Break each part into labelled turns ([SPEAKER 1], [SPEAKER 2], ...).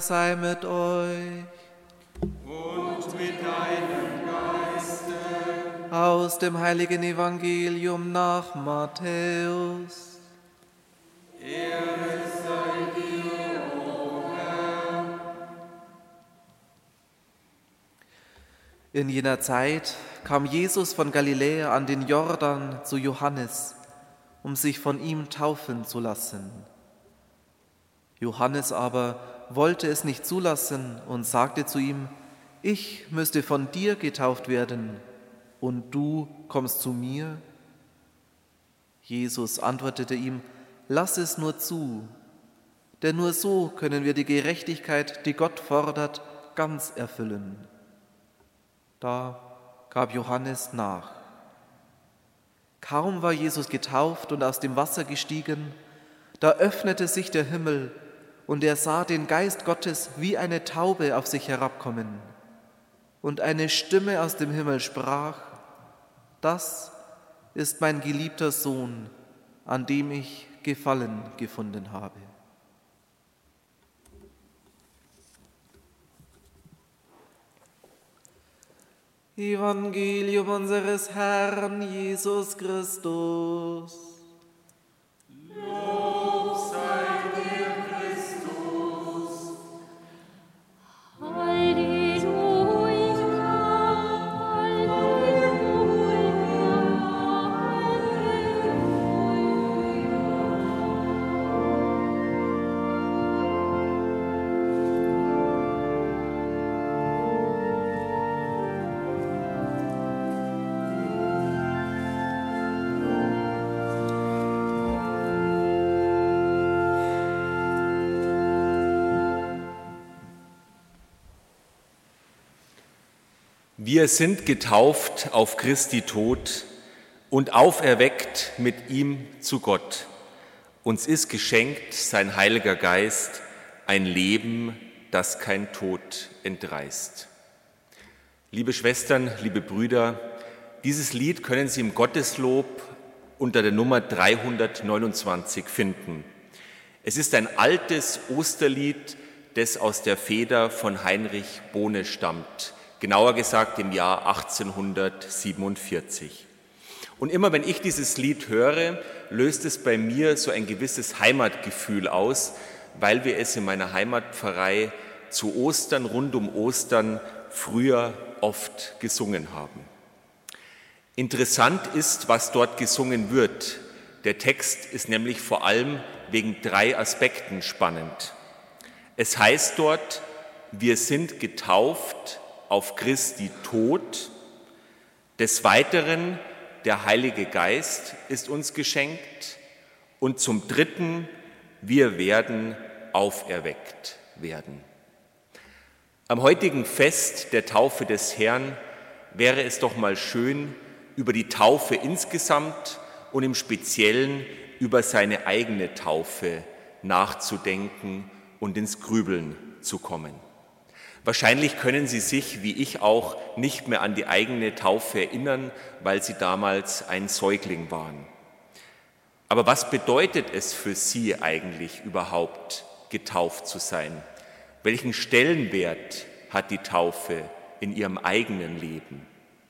[SPEAKER 1] sei mit euch.
[SPEAKER 2] Und mit deinem Geiste.
[SPEAKER 1] Aus dem heiligen Evangelium nach Matthäus.
[SPEAKER 2] Ehre sei dir, o Herr.
[SPEAKER 1] In jener Zeit kam Jesus von Galiläa an den Jordan zu Johannes, um sich von ihm taufen zu lassen. Johannes aber wollte es nicht zulassen und sagte zu ihm: Ich müsste von dir getauft werden, und du kommst zu mir? Jesus antwortete ihm: Lass es nur zu, denn nur so können wir die Gerechtigkeit, die Gott fordert, ganz erfüllen. Da gab Johannes nach. Kaum war Jesus getauft und aus dem Wasser gestiegen, da öffnete sich der Himmel, und er sah den Geist Gottes wie eine Taube auf sich herabkommen. Und eine Stimme aus dem Himmel sprach: Das ist mein geliebter Sohn, an dem ich Gefallen gefunden habe. Evangelium unseres Herrn Jesus Christus.
[SPEAKER 2] Lob sei dir, Christus.
[SPEAKER 3] Halleluja,
[SPEAKER 4] Wir sind getauft auf Christi Tod und auferweckt mit ihm zu Gott. Uns ist geschenkt sein Heiliger Geist, ein Leben, das kein Tod entreißt. Liebe Schwestern, liebe Brüder, dieses Lied können Sie im Gotteslob unter der Nummer 329 finden. Es ist ein altes Osterlied, das aus der Feder von Heinrich Bohne stammt. Genauer gesagt im Jahr 1847. Und immer wenn ich dieses Lied höre, löst es bei mir so ein gewisses Heimatgefühl aus, weil wir es in meiner Heimatpfarrei zu Ostern, rund um Ostern, früher oft gesungen haben. Interessant ist, was dort gesungen wird. Der Text ist nämlich vor allem wegen 3 Aspekten spannend. Es heißt dort: Wir sind getauft auf Christi Tod. Des Weiteren, der Heilige Geist ist uns geschenkt. Und zum Dritten, wir werden auferweckt werden. Am heutigen Fest der Taufe des Herrn wäre es doch mal schön, über die Taufe insgesamt und im Speziellen über seine eigene Taufe nachzudenken und ins Grübeln zu kommen. Wahrscheinlich können Sie sich, wie ich auch, nicht mehr an die eigene Taufe erinnern, weil Sie damals ein Säugling waren. Aber was bedeutet es für Sie eigentlich überhaupt, getauft zu sein? Welchen Stellenwert hat die Taufe in Ihrem eigenen Leben?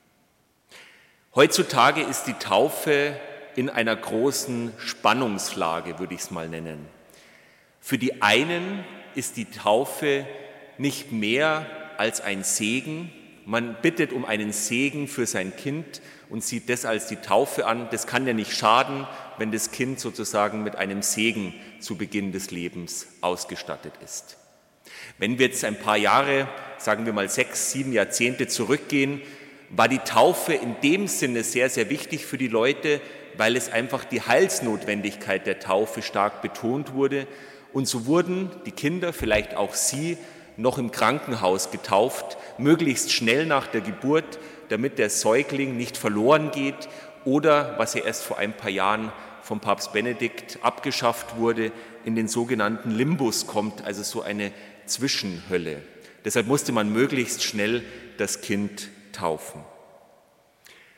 [SPEAKER 4] Heutzutage ist die Taufe in einer großen Spannungslage, würde ich es mal nennen. Für die einen ist die Taufe nicht mehr als ein Segen. Man bittet um einen Segen für sein Kind und sieht das als die Taufe an. Das kann ja nicht schaden, wenn das Kind sozusagen mit einem Segen zu Beginn des Lebens ausgestattet ist. Wenn wir jetzt ein paar Jahre, sagen wir mal 6, 7 Jahrzehnte zurückgehen, war die Taufe in dem Sinne sehr, sehr wichtig für die Leute, weil es einfach die Heilsnotwendigkeit der Taufe stark betont wurde. Und so wurden die Kinder, vielleicht auch Sie, noch im Krankenhaus getauft, möglichst schnell nach der Geburt, damit der Säugling nicht verloren geht oder, was ja erst vor ein paar Jahren vom Papst Benedikt abgeschafft wurde, in den sogenannten Limbus kommt, also so eine Zwischenhölle. Deshalb musste man möglichst schnell das Kind taufen.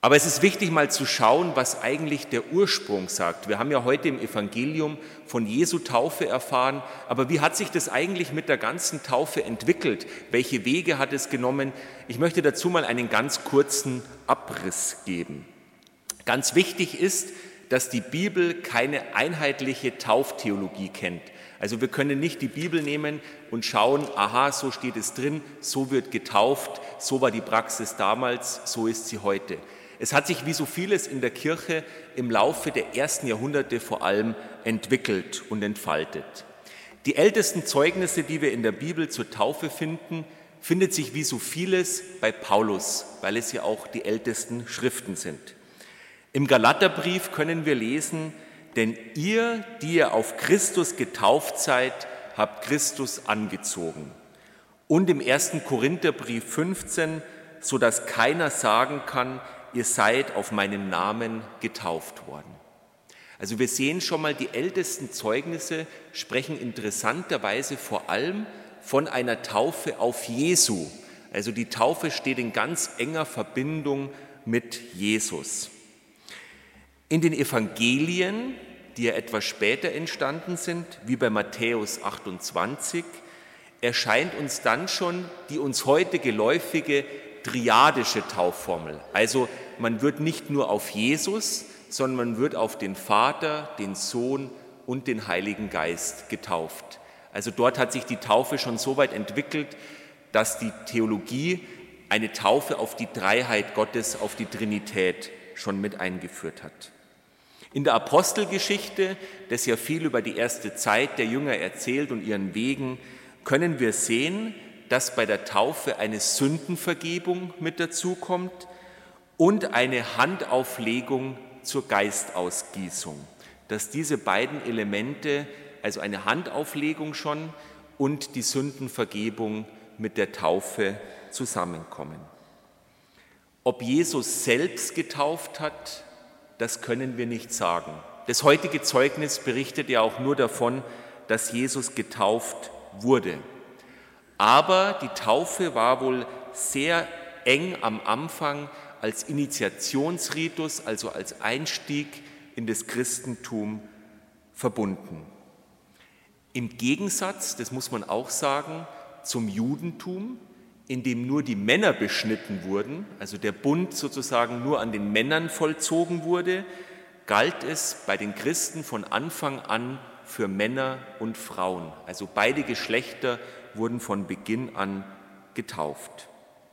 [SPEAKER 4] Aber es ist wichtig, mal zu schauen, was eigentlich der Ursprung sagt. Wir haben ja heute im Evangelium von Jesu Taufe erfahren, aber wie hat sich das eigentlich mit der ganzen Taufe entwickelt? Welche Wege hat es genommen? Ich möchte dazu mal einen ganz kurzen Abriss geben. Ganz wichtig ist, dass die Bibel keine einheitliche Tauftheologie kennt. Also wir können nicht die Bibel nehmen und schauen, aha, so steht es drin, so wird getauft, so war die Praxis damals, so ist sie heute. Es hat sich wie so vieles in der Kirche im Laufe der ersten Jahrhunderte vor allem entwickelt und entfaltet. Die ältesten Zeugnisse, die wir in der Bibel zur Taufe finden, findet sich wie so vieles bei Paulus, weil es ja auch die ältesten Schriften sind. Im Galaterbrief können wir lesen, denn ihr, die ihr auf Christus getauft seid, habt Christus angezogen. Und im 1. Korintherbrief 15, sodass keiner sagen kann, ihr seid auf meinen Namen getauft worden. Also wir sehen schon mal, die ältesten Zeugnisse sprechen interessanterweise vor allem von einer Taufe auf Jesu. Also die Taufe steht in ganz enger Verbindung mit Jesus. In den Evangelien, die ja etwas später entstanden sind, wie bei Matthäus 28, erscheint uns dann schon die uns heute geläufige triadische Taufformel. Also man wird nicht nur auf Jesus, sondern man wird auf den Vater, den Sohn und den Heiligen Geist getauft. Also dort hat sich die Taufe schon so weit entwickelt, dass die Theologie eine Taufe auf die Dreiheit Gottes, auf die Trinität schon mit eingeführt hat. In der Apostelgeschichte, das ja viel über die erste Zeit der Jünger erzählt und ihren Wegen, können wir sehen, dass bei der Taufe eine Sündenvergebung mit dazukommt und eine Handauflegung zur Geistausgießung. Dass diese beiden Elemente, also eine Handauflegung schon und die Sündenvergebung mit der Taufe zusammenkommen. Ob Jesus selbst getauft hat, das können wir nicht sagen. Das heutige Zeugnis berichtet ja auch nur davon, dass Jesus getauft wurde. Aber die Taufe war wohl sehr eng am Anfang als Initiationsritus, also als Einstieg in das Christentum verbunden. Im Gegensatz, das muss man auch sagen, zum Judentum, in dem nur die Männer beschnitten wurden, also der Bund sozusagen nur an den Männern vollzogen wurde, galt es bei den Christen von Anfang an für Männer und Frauen. Also beide Geschlechter wurden von Beginn an getauft.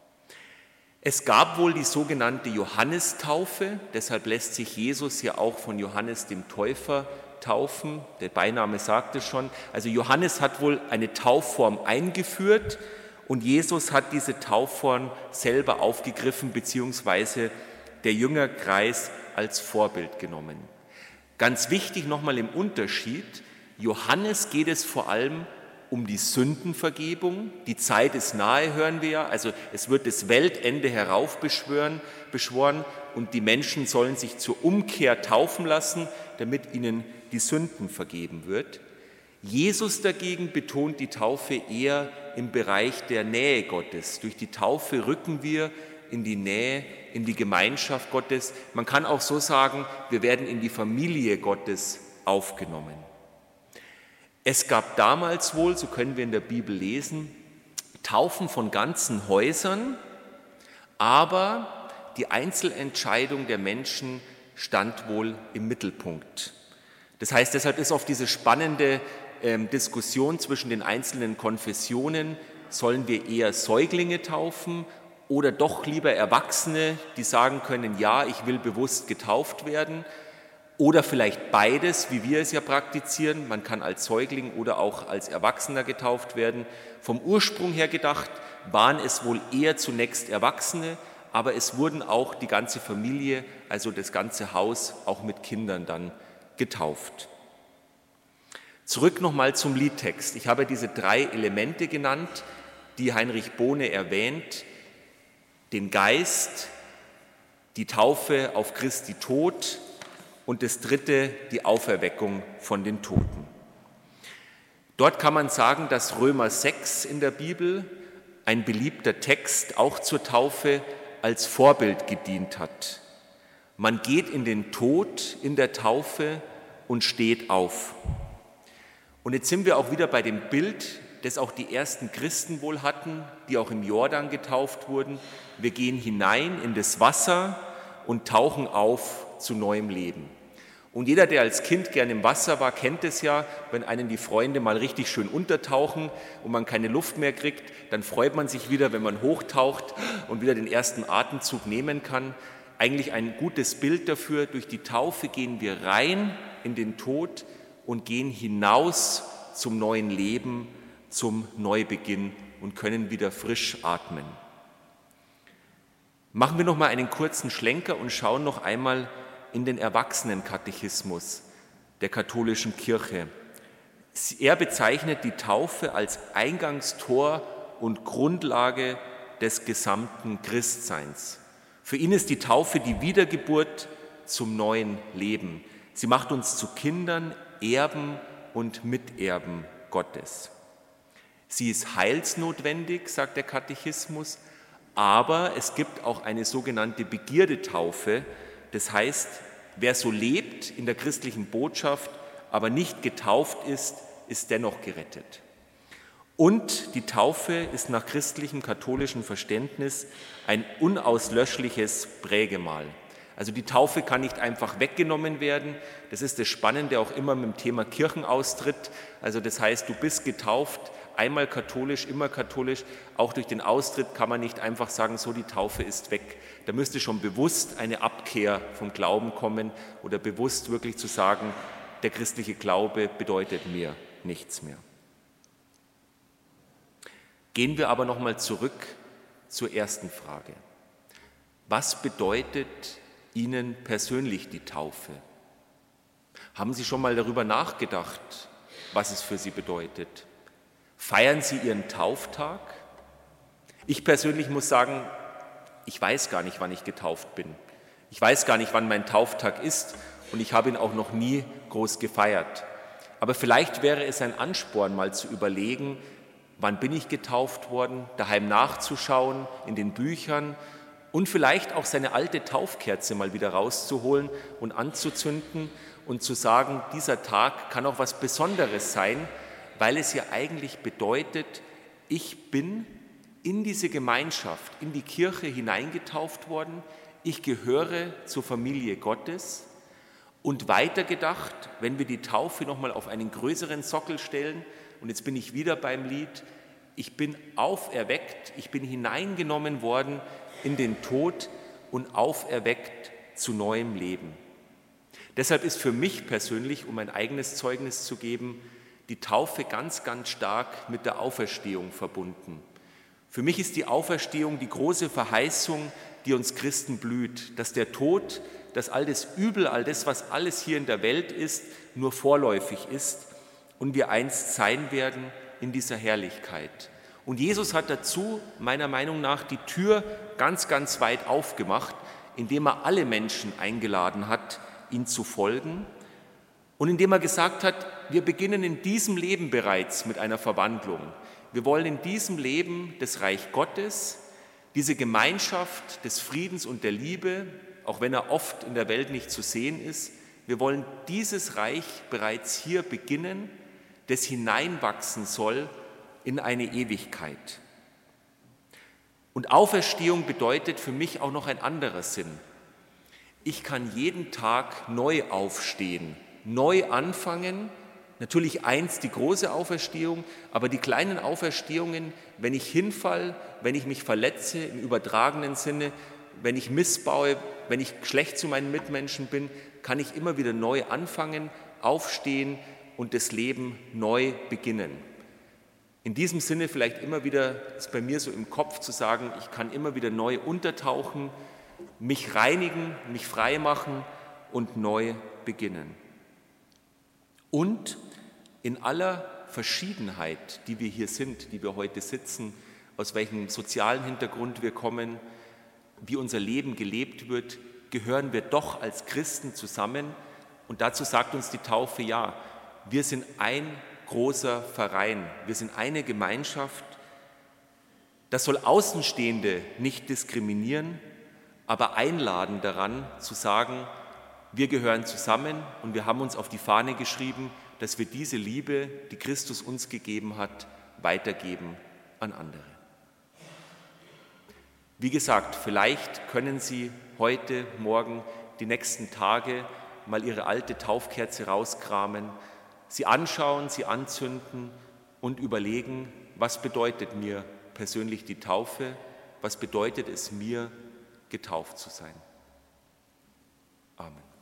[SPEAKER 4] Es gab wohl die sogenannte Johannistaufe, deshalb lässt sich Jesus ja auch von Johannes dem Täufer taufen. Der Beiname sagt es schon. Also Johannes hat wohl eine Taufform eingeführt und Jesus hat diese Taufform selber aufgegriffen, beziehungsweise der Jüngerkreis als Vorbild genommen. Ganz wichtig nochmal im Unterschied, Johannes geht es vor allem um die Sündenvergebung. Die Zeit ist nahe, hören wir ja. Also es wird das Weltende heraufbeschworen und die Menschen sollen sich zur Umkehr taufen lassen, damit ihnen die Sünden vergeben wird. Jesus dagegen betont die Taufe eher im Bereich der Nähe Gottes. Durch die Taufe rücken wir in die Nähe, in die Gemeinschaft Gottes. Man kann auch so sagen, wir werden in die Familie Gottes aufgenommen. Es gab damals wohl, so können wir in der Bibel lesen, Taufen von ganzen Häusern, aber die Einzelentscheidung der Menschen stand wohl im Mittelpunkt. Das heißt, deshalb ist oft diese spannende Diskussion zwischen den einzelnen Konfessionen, sollen wir eher Säuglinge taufen oder doch lieber Erwachsene, die sagen können, ja, ich will bewusst getauft werden, oder vielleicht beides, wie wir es ja praktizieren, man kann als Säugling oder auch als Erwachsener getauft werden. Vom Ursprung her gedacht waren es wohl eher zunächst Erwachsene, aber es wurden auch die ganze Familie, also das ganze Haus, auch mit Kindern dann getauft. Zurück nochmal zum Liedtext. Ich habe diese 3 Elemente genannt, die Heinrich Bohne erwähnt: den Geist, die Taufe auf Christi Tod und das 3, die Auferweckung von den Toten. Dort kann man sagen, dass Römer 6 in der Bibel, ein beliebter Text, auch zur Taufe als Vorbild gedient hat. Man geht in den Tod in der Taufe und steht auf. Und jetzt sind wir auch wieder bei dem Bild, das auch die ersten Christen wohl hatten, die auch im Jordan getauft wurden. Wir gehen hinein in das Wasser und tauchen auf zu neuem Leben. Und jeder, der als Kind gern im Wasser war, kennt es ja, wenn einen die Freunde mal richtig schön untertauchen und man keine Luft mehr kriegt, dann freut man sich wieder, wenn man hochtaucht und wieder den ersten Atemzug nehmen kann. Eigentlich ein gutes Bild dafür, durch die Taufe gehen wir rein in den Tod und gehen hinaus zum neuen Leben, zum Neubeginn und können wieder frisch atmen. Machen wir noch mal einen kurzen Schlenker und schauen noch einmal in den Erwachsenenkatechismus der katholischen Kirche. Er bezeichnet die Taufe als Eingangstor und Grundlage des gesamten Christseins. Für ihn ist die Taufe die Wiedergeburt zum neuen Leben. Sie macht uns zu Kindern, Erben und Miterben Gottes. Sie ist heilsnotwendig, sagt der Katechismus, aber es gibt auch eine sogenannte Begierdetaufe. Das heißt, wer so lebt in der christlichen Botschaft, aber nicht getauft ist, ist dennoch gerettet. Und die Taufe ist nach christlichem katholischen Verständnis ein unauslöschliches Prägemal. Also die Taufe kann nicht einfach weggenommen werden. Das ist das Spannende auch immer mit dem Thema Kirchenaustritt. Also das heißt, du bist getauft, einmal katholisch, immer katholisch. Auch durch den Austritt kann man nicht einfach sagen, so die Taufe ist weg. Da müsste schon bewusst eine Abkehr vom Glauben kommen oder bewusst wirklich zu sagen, der christliche Glaube bedeutet mir nichts mehr. Gehen wir aber nochmal zurück zur ersten Frage. Was bedeutet Ihnen persönlich die Taufe? Haben Sie schon mal darüber nachgedacht, was es für Sie bedeutet? Feiern Sie Ihren Tauftag? Ich persönlich muss sagen, ich weiß gar nicht, wann ich getauft bin. Ich weiß gar nicht, wann mein Tauftag ist und ich habe ihn auch noch nie groß gefeiert. Aber vielleicht wäre es ein Ansporn, mal zu überlegen, wann bin ich getauft worden, daheim nachzuschauen, in den Büchern und vielleicht auch seine alte Taufkerze mal wieder rauszuholen und anzuzünden und zu sagen, dieser Tag kann auch was Besonderes sein, weil es ja eigentlich bedeutet, ich bin in diese Gemeinschaft, in die Kirche hineingetauft worden, ich gehöre zur Familie Gottes und weitergedacht, wenn wir die Taufe nochmal auf einen größeren Sockel stellen, und jetzt bin ich wieder beim Lied, ich bin auferweckt, ich bin hineingenommen worden in den Tod und auferweckt zu neuem Leben. Deshalb ist für mich persönlich, um ein eigenes Zeugnis zu geben, die Taufe ganz, ganz stark mit der Auferstehung verbunden. Für mich ist die Auferstehung die große Verheißung, die uns Christen blüht, dass der Tod, dass all das Übel, all das, was alles hier in der Welt ist, nur vorläufig ist und wir einst sein werden in dieser Herrlichkeit. Und Jesus hat dazu, meiner Meinung nach, die Tür ganz, ganz weit aufgemacht, indem er alle Menschen eingeladen hat, ihm zu folgen und indem er gesagt hat, wir beginnen in diesem Leben bereits mit einer Verwandlung. Wir wollen in diesem Leben das Reich Gottes, diese Gemeinschaft des Friedens und der Liebe, auch wenn er oft in der Welt nicht zu sehen ist, wir wollen dieses Reich bereits hier beginnen, das hineinwachsen soll in eine Ewigkeit. Und Auferstehung bedeutet für mich auch noch ein anderer Sinn. Ich kann jeden Tag neu aufstehen, neu anfangen, natürlich einst die große Auferstehung, aber die kleinen Auferstehungen, wenn ich hinfall, wenn ich mich verletze im übertragenen Sinne, wenn ich missbaue, wenn ich schlecht zu meinen Mitmenschen bin, kann ich immer wieder neu anfangen, aufstehen und das Leben neu beginnen. In diesem Sinne vielleicht immer wieder, ist bei mir so im Kopf zu sagen, ich kann immer wieder neu untertauchen, mich reinigen, mich frei machen und neu beginnen. Und in aller Verschiedenheit, die wir hier sind, die wir heute sitzen, aus welchem sozialen Hintergrund wir kommen, wie unser Leben gelebt wird, gehören wir doch als Christen zusammen. Und dazu sagt uns die Taufe, ja, wir sind ein großer Verein, wir sind eine Gemeinschaft. Das soll Außenstehende nicht diskriminieren, aber einladen daran zu sagen, wir gehören zusammen und wir haben uns auf die Fahne geschrieben, dass wir diese Liebe, die Christus uns gegeben hat, weitergeben an andere. Wie gesagt, vielleicht können Sie heute, morgen, die nächsten Tage mal Ihre alte Taufkerze rauskramen, sie anschauen, sie anzünden und überlegen, was bedeutet mir persönlich die Taufe, was bedeutet es mir, getauft zu sein. Amen.